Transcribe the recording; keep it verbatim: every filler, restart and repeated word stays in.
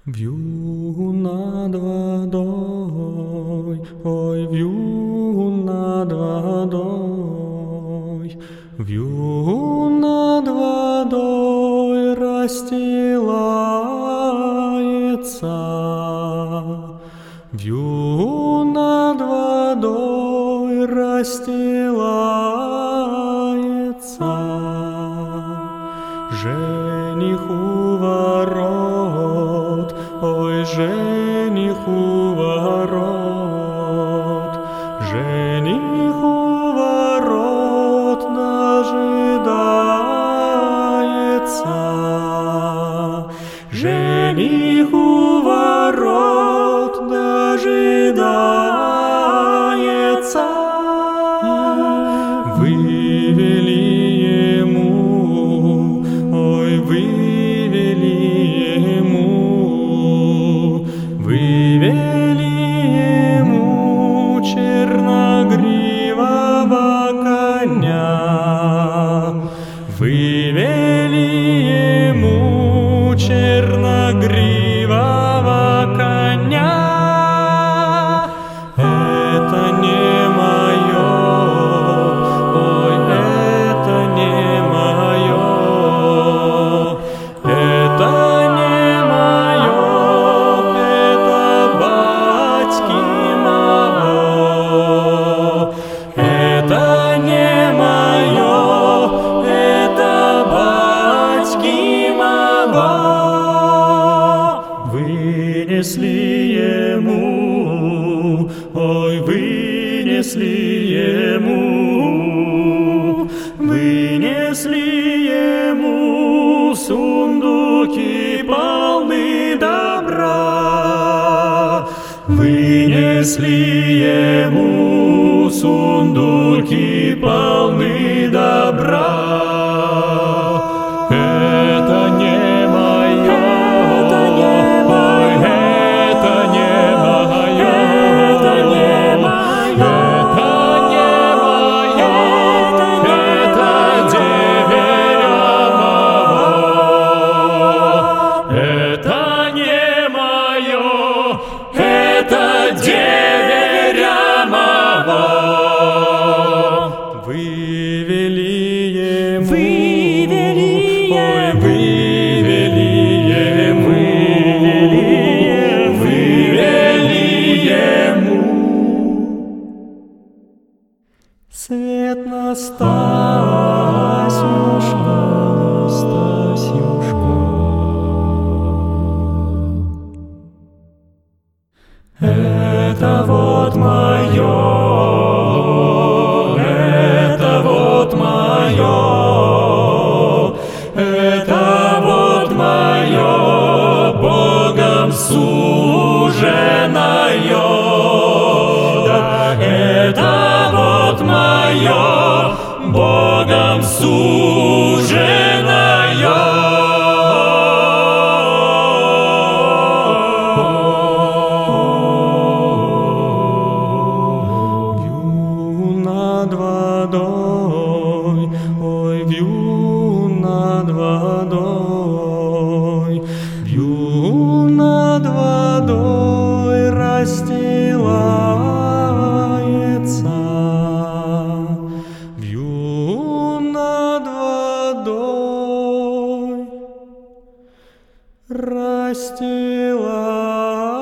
Вью над водой, ой, вью над водой, вью над водой расстилается, вью над водой расстилается. Жених у ворот, ой, жених у ворот, жених у ворот дожидается, жених у ворот дожидается. Вывели ему, ой, вывели ему, вывели ему черногривого коня, вывели ему черногривого коня. Это не мое, ой, это не мое, это не мое, это батьки моего, это не мое, это батьки моего. Вынесли ему, ой, вынесли ему, вынесли ему сундуки полны добра, вынесли ему сундуки полны добра. Это не мое, это не мое, это не мое, это не мое, это не мое, это деверя моего, это не мое, это деверя моего. Вывели ему, вывели, ой, вывели ему, вывели ему. Свет на Стасюшка, Стасюшка. Это вот мое, это вот мое, это вот мое, Богом суженое, да, это вот мое, Богом суженое. Над водой, ой, вью над водой, вью над водой расстилается, вью над водой расстилается.